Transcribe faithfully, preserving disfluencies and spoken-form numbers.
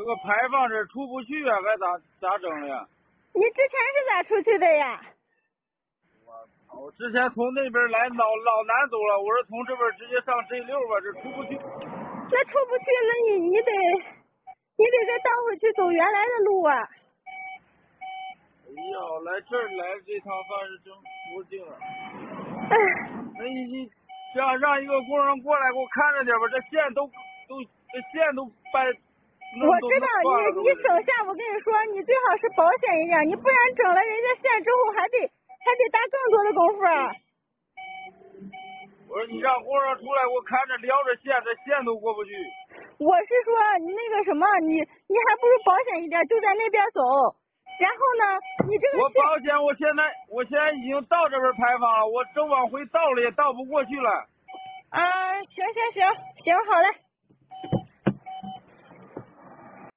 这个排放这出不去啊，该咋咋整的呀？ 你之前是咋出去的呀？ 我之前从那边来老老南走了，我是从这边直接上 G 六吧，这出不去。 那出不去，那你你得你得再倒回去走原来的路啊。 哎呀，来这儿来这趟算是真不幸了。 哎， 那你你这样让一个工人过来给我看着点吧，这线都都这线都掰。 我知道你你整下，我跟你说，你最好是保险一点，你不然整了人家线之后还得还得搭更多的功夫啊。 我说你让工人出来给我看着撩着线，这线都过不去。 我是说你那个什么，你你还不如保险一点，就在那边走。然后呢，你这个我保险，我现在我现在已经到这边排放了，我正往回倒了也倒不过去了。 啊，行行行行，好嘞。